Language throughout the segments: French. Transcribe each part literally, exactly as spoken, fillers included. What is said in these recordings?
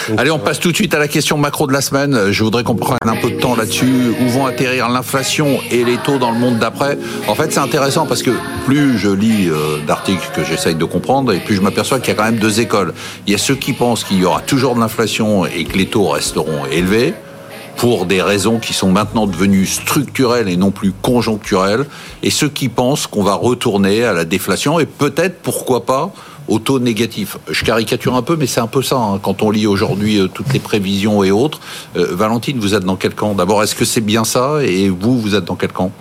Allez, on passe tout de suite à la question macro de la semaine. Je voudrais qu'on prenne un peu de temps là-dessus. Où vont atterrir l'inflation et les taux dans le monde d'après? En fait, c'est intéressant parce que plus je lis euh, d'articles que j'essaye de comprendre, et plus je m'aperçois qu'il y a quand même deux écoles. Il y a ceux qui pensent qu'il y aura toujours de l'inflation et que les taux resteront élevés, pour des raisons qui sont maintenant devenues structurelles et non plus conjoncturelles, et ceux qui pensent qu'on va retourner à la déflation et peut-être, pourquoi pas, au taux négatif. Je caricature un peu, mais c'est un peu ça, hein, quand on lit aujourd'hui euh, toutes les prévisions et autres. Euh, Valentine, vous êtes dans quel camp? D'abord, est-ce que c'est bien ça? Et vous, vous êtes dans quel camp?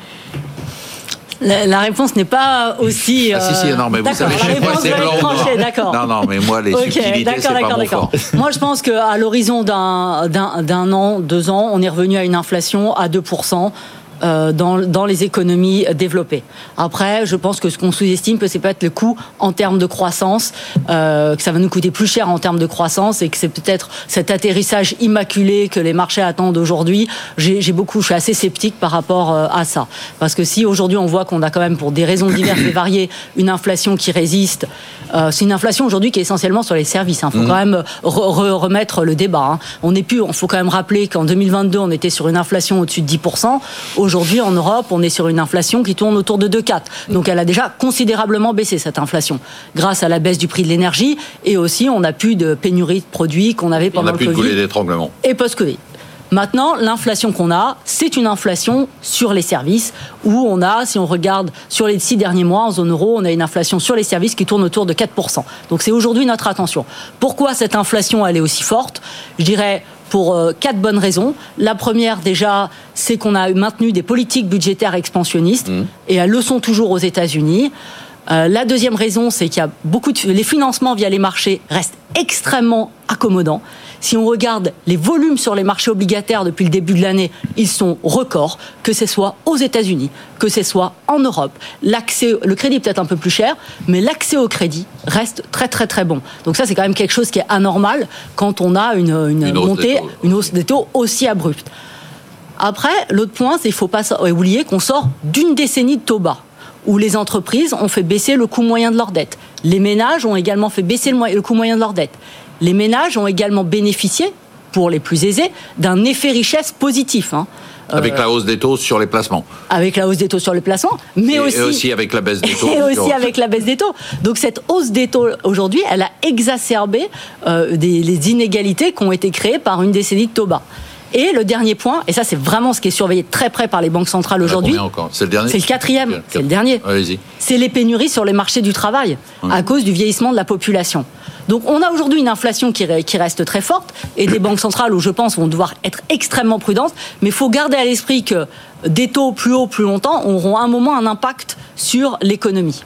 La, la réponse n'est pas aussi... Euh... Ah si, si, non, mais vous savez, chez moi, c'est blanc ou noir. D'accord. Non, non, mais moi, les okay, subtilités, c'est pas mon fort. Moi, je pense qu'à l'horizon d'un, d'un, d'un an, deux ans, on est revenu à une inflation à deux pour cent. Euh, dans, dans les économies développées. Après, je pense que ce qu'on sous-estime, c'est peut-être le coût en termes de croissance, euh, que ça va nous coûter plus cher en termes de croissance et que c'est peut-être cet atterrissage immaculé que les marchés attendent aujourd'hui. J'ai, j'ai beaucoup, je suis assez sceptique par rapport euh, à ça. Parce que si aujourd'hui on voit qu'on a quand même, pour des raisons diverses et variées, une inflation qui résiste, euh, c'est une inflation aujourd'hui qui est essentiellement sur les services. Il hein. faut mmh. quand même re- re- remettre le débat. Hein. On n'est plus, il faut quand même rappeler qu'en deux mille vingt-deux, on était sur une inflation au-dessus de dix pour cent. Aujourd'hui, en Europe, on est sur une inflation qui tourne autour de deux virgule quatre. Donc, elle a déjà considérablement baissé, cette inflation, grâce à la baisse du prix de l'énergie. Et aussi, on n'a plus de pénurie de produits qu'on avait pendant le Covid. On n'a plus de goulets d'étranglement. Et post-Covid. Maintenant, l'inflation qu'on a, c'est une inflation sur les services, où on a, si on regarde sur les six derniers mois, en zone euro, on a une inflation sur les services qui tourne autour de quatre pour cent. Donc, c'est aujourd'hui notre attention. Pourquoi cette inflation, elle est aussi forte? Je dirais... pour euh, quatre bonnes raisons. La première, déjà, c'est qu'on a maintenu des politiques budgétaires expansionnistes, mmh. et elles le sont toujours aux États-Unis. Euh, la deuxième raison, c'est qu'il y a beaucoup de... les financements via les marchés restent extrêmement accommodants. Si on regarde les volumes sur les marchés obligataires depuis le début de l'année, ils sont records, que ce soit aux États-Unis, que ce soit en Europe. L'accès, le crédit est peut-être un peu plus cher, mais l'accès au crédit reste très très très bon. Donc ça, c'est quand même quelque chose qui est anormal quand on a une, une, une montée, une hausse des taux aussi abrupte. Après, l'autre point, c'est qu'il ne faut pas oublier qu'on sort d'une décennie de taux bas, où les entreprises ont fait baisser le coût moyen de leur dette. Les ménages ont également fait baisser le, mo- le coût moyen de leur dette. Les ménages ont également bénéficié, pour les plus aisés, d'un effet richesse positif. Hein. Avec euh, la hausse des taux sur les placements. Avec la hausse des taux sur les placements, mais et, aussi... Et aussi avec la baisse des taux. Et aussi avec la baisse des taux. Donc cette hausse des taux, aujourd'hui, elle a exacerbé euh, des, les inégalités qui ont été créées par une décennie de taux bas. Et le dernier point, et ça c'est vraiment ce qui est surveillé de très près par les banques centrales aujourd'hui. Encore c'est le dernier. C'est le quatrième. Quatre... C'est le dernier. Allez-y. C'est les pénuries sur les marchés du travail hum. à cause du vieillissement de la population. Donc on a aujourd'hui une inflation qui, qui reste très forte et des banques centrales où je pense vont devoir être extrêmement prudentes. Mais il faut garder à l'esprit que des taux plus hauts, plus longtemps auront à un moment un impact sur l'économie.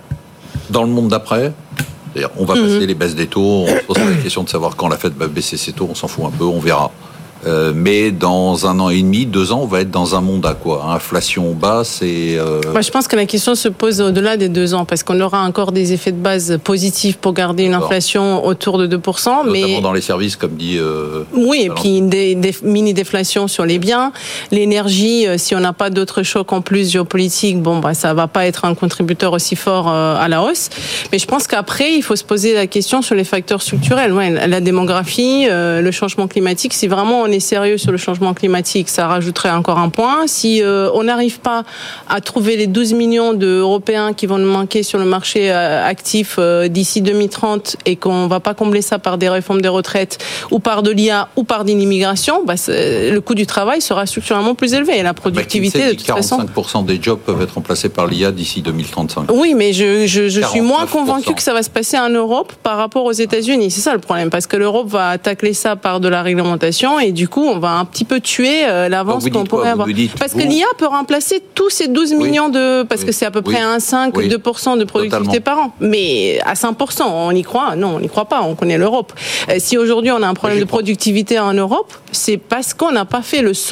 Dans le monde d'après, c'est-à-dire on va mmh. passer les baisses des taux, on se pose pas la question de savoir quand la Fed va baisser ses taux, on s'en fout un peu, on verra. Euh, mais dans un an et demi, deux ans, on va être dans un monde à quoi? Inflation basse et... Euh... Moi, je pense que la question se pose au-delà des deux ans, parce qu'on aura encore des effets de base positifs pour garder une inflation autour de deux pour cent. Notamment mais... dans les services, comme dit... Euh... Oui, et puis des, des mini-déflations sur les biens. L'énergie, si on n'a pas d'autres chocs en plus géopolitiques, bon, bah, ça ne va pas être un contributeur aussi fort à la hausse. Mais je pense qu'après, il faut se poser la question sur les facteurs structurels. Ouais, la démographie, euh, le changement climatique, si vraiment on est sérieux sur le changement climatique, ça rajouterait encore un point. Si euh, on n'arrive pas à trouver les douze millions d'Européens qui vont nous manquer sur le marché euh, actif euh, d'ici deux mille trente et qu'on ne va pas combler ça par des réformes des retraites ou par de l'I A ou par de l'immigration, bah, le coût du travail sera structurellement plus élevé et la productivité bah, de toute façon... quarante-cinq pour cent des jobs peuvent être remplacés par l'I A d'ici deux mille trente-cinq. Oui, mais je, je, je suis moins convaincue que ça va se passer en Europe par rapport aux États-Unis. C'est ça le problème, parce que l'Europe va tacler ça par de la réglementation et du coup, on va un petit peu tuer euh, l'avance qu'on pourrait quoi, avoir. Parce vous... que l'I A peut remplacer tous ces douze oui. millions de... Parce oui. que c'est à peu près oui. un cinq, oui. deux pour cent de productivité Totalement. Par an. Mais à cinq pour cent, on y croit? Non, on n'y croit pas, on connaît l'Europe. Euh, si aujourd'hui on a un problème de productivité en Europe, c'est parce qu'on n'a pas fait le saut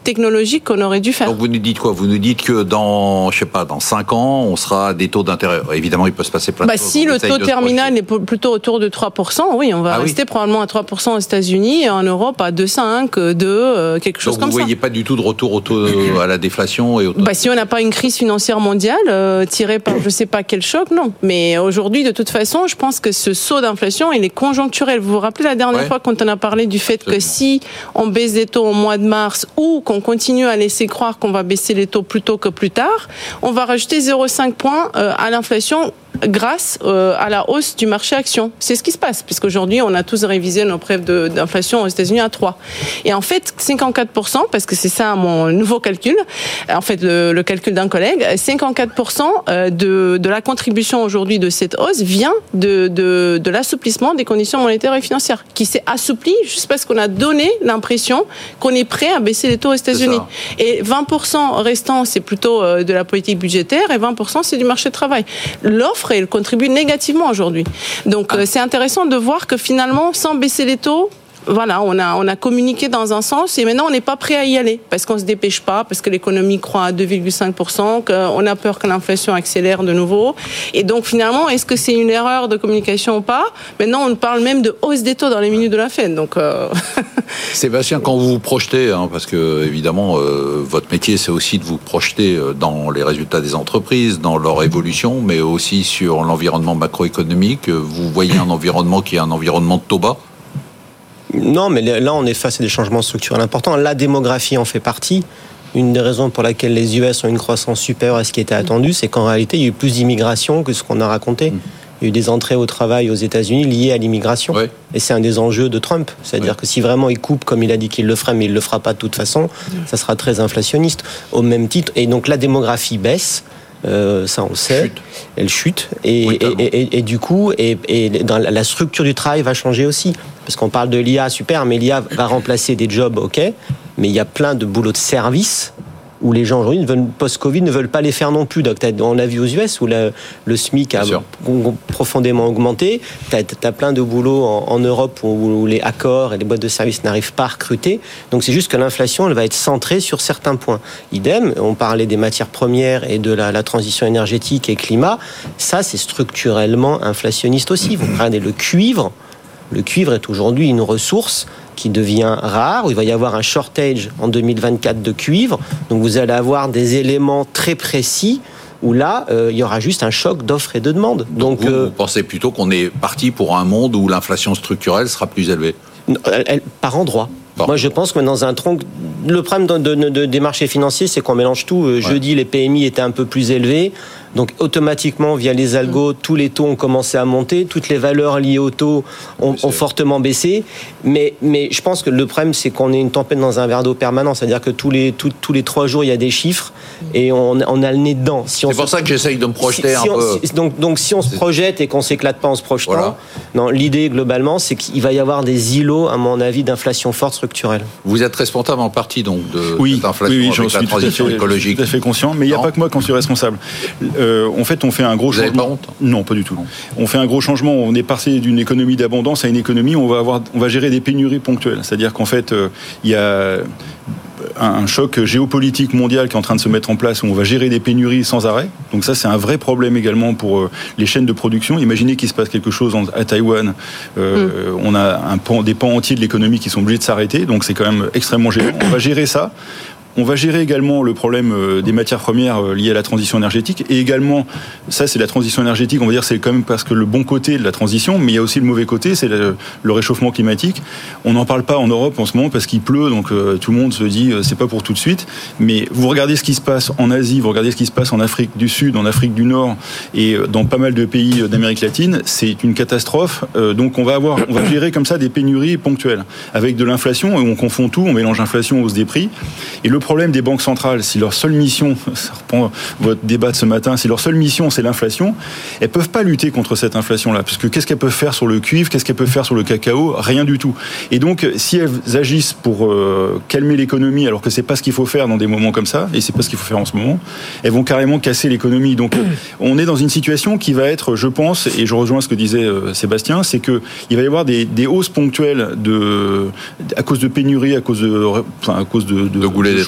technologiques qu'on aurait dû faire. Donc vous nous dites quoi ? Vous nous dites que dans, je sais pas, dans cinq ans, on sera à des taux d'intérêt. Évidemment, il peut se passer plein de bah, choses. Si le taux terminal est plutôt autour de trois pour cent, oui, on va ah rester oui. probablement à trois pour cent aux États-Unis et en Europe à deux virgule cinq, deux, quelque chose donc comme ça. Donc vous ne voyez pas du tout de retour au taux, à la déflation et au taux bah, si on n'a pas une crise financière mondiale euh, tirée par je ne sais pas quel choc, non. Mais aujourd'hui, de toute façon, je pense que ce saut d'inflation, il est conjoncturel. Vous vous rappelez la dernière ouais. fois quand on a parlé du fait Absolument. que si on baisse les taux au mois de mars ou qu'on continue à laisser croire qu'on va baisser les taux plus tôt que plus tard, on va rajouter zéro virgule cinq points euh, à l'inflation grâce euh, à la hausse du marché action. C'est ce qui se passe, puisqu'aujourd'hui, on a tous révisé nos prévisions de, d'inflation aux États-Unis à trois. Et en fait, cinquante-quatre pour cent, parce que c'est ça mon nouveau calcul, en fait, le, le calcul d'un collègue, cinquante-quatre pour cent de, de la contribution aujourd'hui de cette hausse vient de, de, de l'assouplissement des conditions monétaires et financières, qui s'est assoupli juste parce qu'on a donné l'impression qu'on est prêt à baisser les taux aux États-Unis. Et vingt pour cent restant, c'est plutôt de la politique budgétaire, et vingt pour cent, c'est du marché de travail. L'offre et elle contribue négativement aujourd'hui. Donc ah. euh, c'est intéressant de voir que finalement, sans baisser les taux, voilà, on a, on a communiqué dans un sens et maintenant on n'est pas prêt à y aller parce qu'on ne se dépêche pas, parce que l'économie croît à deux virgule cinq pour cent, qu'on a peur que l'inflation accélère de nouveau. Et donc finalement, est-ce que c'est une erreur de communication ou pas ? Maintenant, on parle même de hausse des taux dans les minutes de la Fed. Donc, euh... Sébastien, quand vous vous projetez, hein, parce que évidemment, euh, votre métier, c'est aussi de vous projeter dans les résultats des entreprises, dans leur évolution, mais aussi sur l'environnement macroéconomique. Vous voyez un environnement qui est un environnement de taux bas ? Non, mais là, on est face à des changements structurels importants. La démographie en fait partie. Une des raisons pour laquelle les U S ont une croissance supérieure à ce qui était attendu, c'est qu'en réalité, il y a eu plus d'immigration que ce qu'on a raconté. Il y a eu des entrées au travail aux États-Unis liées à l'immigration. Oui. Et c'est un des enjeux de Trump. C'est-à-dire oui. que si vraiment il coupe, comme il a dit qu'il le ferait, mais il ne le fera pas de toute façon, ça sera très inflationniste. Au même titre. Et donc la démographie baisse. Euh, ça on le sait, chute. elle chute et, oui, et, et, et, et du coup et, et dans la structure du travail va changer aussi parce qu'on parle de l'I A, super, mais l'I A va remplacer des jobs, ok, mais il y a plein de boulots de service où les gens aujourd'hui, post-Covid, ne veulent pas les faire non plus. Donc, on l'a vu aux U S où le, le SMIC a profondément augmenté. Tu as plein de boulots en, en Europe où, où les accords et les boîtes de services n'arrivent pas à recruter. Donc, c'est juste que l'inflation, elle va être centrée sur certains points. Idem, on parlait des matières premières et de la, la transition énergétique et climat. Ça, c'est structurellement inflationniste aussi. Vous prenez le cuivre. Le cuivre est aujourd'hui une ressource qui devient rare, où il va y avoir un shortage en deux mille vingt-quatre de cuivre. Donc vous allez avoir des éléments très précis où là, euh, il y aura juste un choc d'offre et de demande. Donc, Donc vous, euh, vous pensez plutôt qu'on est parti pour un monde où l'inflation structurelle sera plus élevée ? elle, elle, Par endroit. Bon. Moi, je pense que dans un tronc... Le problème de, de, de, des marchés financiers, c'est qu'on mélange tout. Ouais. Jeudi, les P M I étaient un peu plus élevés. Donc, automatiquement, via les algos, tous les taux ont commencé à monter. Toutes les valeurs liées aux taux ont, ont fortement baissé. Mais, mais je pense que le problème, c'est qu'on est une tempête dans un verre d'eau permanent. C'est-à-dire que tous les, tous, tous les trois jours, il y a des chiffres et on, on a le nez dedans. Si on c'est pour se... ça que j'essaye de me projeter si, si un on, peu. Si, donc, donc, si on se projette et qu'on ne s'éclate pas en se projetant, voilà. Non, l'idée, globalement, c'est qu'il va y avoir des îlots, à mon avis, d'inflation forte structurelle. Vous êtes responsable en partie, donc, de oui, cette inflation oui, oui, avec la transition tout fait, écologique. Tout à fait conscient, mais il n'y a pas que moi qui en suis responsable. Euh, en fait, on fait un gros Vous changement. Vous n'avez pas honte ? Non, pas du tout. Non. On fait un gros changement. On est passé d'une économie d'abondance à une économie où on va avoir, on va gérer des pénuries ponctuelles. C'est-à-dire qu'en fait, euh, il y a un choc géopolitique mondial qui est en train de se mettre en place où on va gérer des pénuries sans arrêt. Donc ça, c'est un vrai problème également pour les chaînes de production. Imaginez qu'il se passe quelque chose à Taïwan. Euh, mm. On a un pan, des pans entiers de l'économie qui sont obligés de s'arrêter. Donc c'est quand même extrêmement gênant. On va gérer ça. On va gérer également le problème des matières premières liées à la transition énergétique et également, ça c'est la transition énergétique, on va dire c'est quand même parce que le bon côté de la transition, mais il y a aussi le mauvais côté, c'est le, le réchauffement climatique. On n'en parle pas en Europe en ce moment parce qu'il pleut, donc euh, tout le monde se dit euh, c'est pas pour tout de suite, mais vous regardez ce qui se passe en Asie, vous regardez ce qui se passe en Afrique du Sud, en Afrique du Nord et dans pas mal de pays d'Amérique latine, c'est une catastrophe. Euh, donc on va avoir, on va gérer comme ça des pénuries ponctuelles avec de l'inflation et on confond tout, on mélange inflation, hausse des prix. Et le Le problème des banques centrales, si leur seule mission, ça reprend votre débat de ce matin, si leur seule mission c'est l'inflation, elles peuvent pas lutter contre cette inflation-là, parce que qu'est-ce qu'elles peuvent faire sur le cuivre, qu'est-ce qu'elles peuvent faire sur le cacao, rien du tout. Et donc, si elles agissent pour euh, calmer l'économie, alors que c'est pas ce qu'il faut faire dans des moments comme ça, et c'est pas ce qu'il faut faire en ce moment, elles vont carrément casser l'économie. Donc, on est dans une situation qui va être, je pense, et je rejoins ce que disait euh, Sébastien, c'est que il va y avoir des, des hausses ponctuelles de, à cause de pénuries, à cause de, enfin, à cause de, de, de goulet de d'étrangers.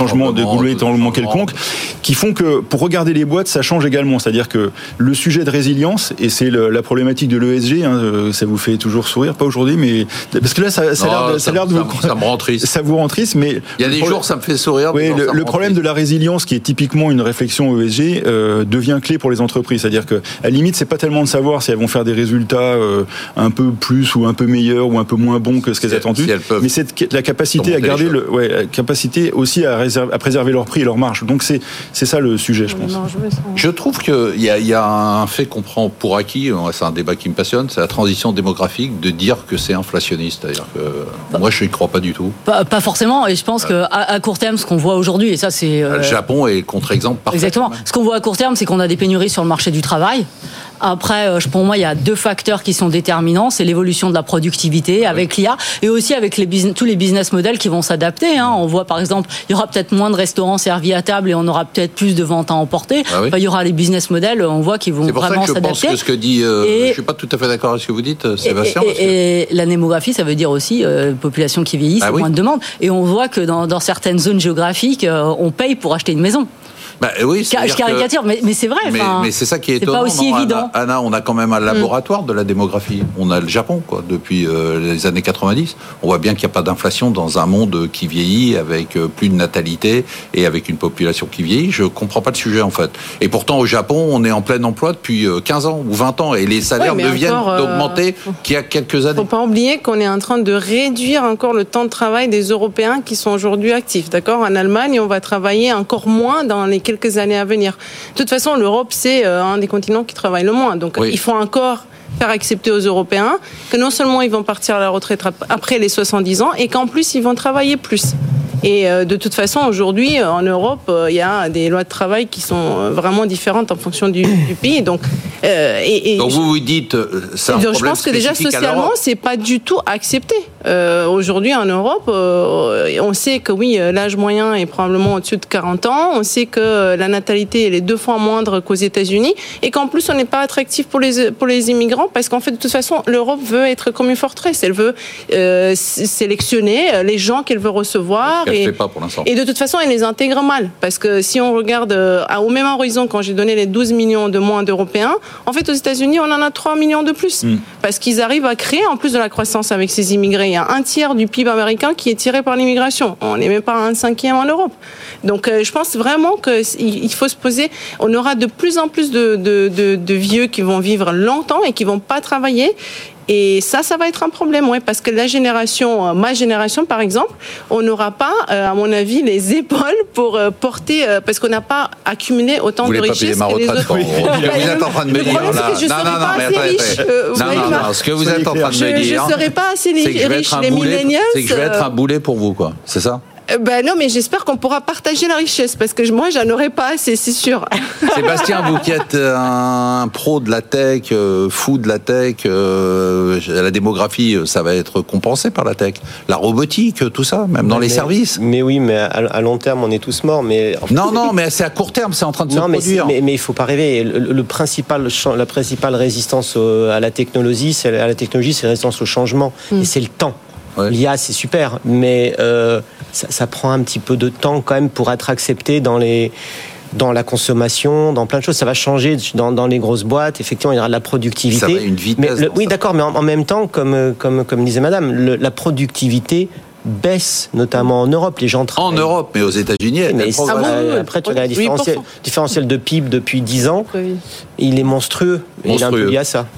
changement, de gouvernement quelconque, qui font que pour regarder les boîtes, ça change également. C'est-à-dire que le sujet de résilience, et c'est le, la problématique de l'E S G, hein, ça vous fait toujours sourire, pas aujourd'hui, mais parce que là, ça, ça, non, a, l'air de, ça, ça a l'air de ça, vous... Ça me rend triste. Ça vous rend triste, mais... Il y a des jours, ça me fait sourire. Oui, non, le, le problème triste. de la résilience, qui est typiquement une réflexion E S G, euh, devient clé pour les entreprises. C'est-à-dire que, à la limite, c'est pas tellement de savoir si elles vont faire des résultats euh, un peu plus ou un peu meilleurs ou un peu moins bons que ce qu'elles si attendues, si mais c'est la capacité à garder le, ouais, la capacité aussi à, réserver, à préserver leur prix et leur marge. Donc c'est c'est ça le sujet, je pense. Je trouve qu'il y a, il y a un fait qu'on prend pour acquis, c'est un débat qui me passionne, c'est la transition démographique, de dire que c'est inflationniste. C'est-à-dire que bah, moi, je n'y crois pas du tout. Pas, pas forcément, et je pense qu'à à court terme, ce qu'on voit aujourd'hui, et ça c'est... Euh... Le Japon est le contre-exemple parfait. Exactement. Ce qu'on voit à court terme, c'est qu'on a des pénuries sur le marché du travail. Après, pour moi, il y a deux facteurs qui sont déterminants. C'est l'évolution de la productivité avec oui. l'I A et aussi avec les business, tous les business models qui vont s'adapter. Hein. On voit, par exemple, il y aura peut-être moins de restaurants servis à table et on aura peut-être plus de ventes à emporter. Ah oui. Enfin, il y aura les business models, on voit qu'ils vont vraiment s'adapter. C'est pour ça que je pense que ce que dit... Euh, et, je suis pas tout à fait d'accord avec ce que vous dites, Sébastien. Et, et, que... et la démographie, ça veut dire aussi euh, population qui vieillit, ah c'est oui. moins de demandes. Et on voit que dans, dans certaines zones géographiques, euh, on paye pour acheter une maison. Bah, oui, je caricature, que... mais, mais c'est vrai. Mais, mais c'est ça qui est c'est étonnant. Pas aussi non, évident. Anna, Anna, on a quand même un laboratoire mm. de la démographie. On a le Japon, quoi, depuis euh, les années quatre-vingt-dix. On voit bien qu'il n'y a pas d'inflation dans un monde qui vieillit, avec euh, plus de natalité et avec une population qui vieillit. Je comprends pas le sujet, en fait. Et pourtant, au Japon, on est en plein emploi depuis euh, quinze ans ou vingt ans, et les salaires ouais, ne viennent encore, d'augmenter euh, qu'il y a quelques années. Faut pas oublier qu'on est en train de réduire encore le temps de travail des Européens qui sont aujourd'hui actifs. D'accord ? En Allemagne, on va travailler encore moins dans les quelques années à venir. De toute façon, l'Europe, c'est un des continents qui travaille le moins. Donc, oui. il faut encore faire accepter aux Européens que non seulement ils vont partir à la retraite après les soixante-dix ans, et qu'en plus, ils vont travailler plus. Et euh, de toute façon, aujourd'hui, en Europe, il euh, y a des lois de travail qui sont vraiment différentes en fonction du, du pays. Donc, euh, et, et donc vous vous dites, c'est un donc, problème je pense que déjà socialement, c'est pas du tout accepté. Euh, aujourd'hui, en Europe, euh, on sait que oui, l'âge moyen est probablement au-dessus de quarante ans. On sait que la natalité elle est deux fois moindre qu'aux États-Unis, et qu'en plus, on n'est pas attractif pour les pour les immigrants parce qu'en fait, de toute façon, l'Europe veut être comme une forteresse. Elle veut euh, sélectionner les gens qu'elle veut recevoir. Et, fait pas pour l'instant. et de toute façon, elle les intègre mal. Parce que si on regarde euh, au même horizon, quand j'ai donné les douze millions de moins d'Européens, en fait, aux États-Unis, on en a trois millions de plus. Mm. Parce qu'ils arrivent à créer, en plus de la croissance avec ces immigrés, il y a un tiers du P I B américain qui est tiré par l'immigration. On n'est même pas à un cinquième en Europe. Donc, euh, je pense vraiment qu'il faut se poser... On aura de plus en plus de, de, de, de vieux qui vont vivre longtemps et qui ne vont pas travailler. Et ça, ça va être un problème, ouais, parce que la génération, ma génération par exemple, on n'aura pas, euh, à mon avis, les épaules pour euh, porter, euh, parce qu'on n'a pas accumulé autant vous de richesses que les autres. Oui. Vous êtes en train de me dire là. Je ne serai pas assez riche. Non, non, non. Ce que vous êtes en train de me dire, je ne serai pas assez riche. Les millennials, c'est que je vais être un boulet pour vous, quoi. C'est ça? Ben non, mais j'espère qu'on pourra partager la richesse, parce que moi, j'en aurais pas assez, c'est sûr. Sébastien, vous qui êtes un pro de la tech, euh, fou de la tech, euh, la démographie, ça va être compensé par la tech. La robotique, tout ça, même dans mais, les services. Mais oui, mais à, à long terme, on est tous morts. Mais en fait, non, non, mais c'est à court terme, c'est en train de non, se mais produire. Mais, mais il faut pas rêver. Le, le principal, la principale résistance à la technologie, c'est à la technologie, c'est la résistance au changement, mm. et c'est le temps. Ouais. L'I A, c'est super, mais euh, ça, ça prend un petit peu de temps quand même pour être accepté dans les, dans la consommation, dans plein de choses. Ça va changer dans, dans les grosses boîtes. Effectivement, il y aura de la productivité. Ça va une vitesse. Mais le, oui, d'accord, mais en, en même temps, comme, comme, comme disait Madame, le, la productivité baisse, notamment en Europe. Les gens travaillent. En Europe, mais aux États-Unis, elle mais ça, euh, après, tu regardes le différentiel, différentiel de P I B depuis dix ans, oui. Il est monstrueux. monstrueux. Et il est un peu lié à ça.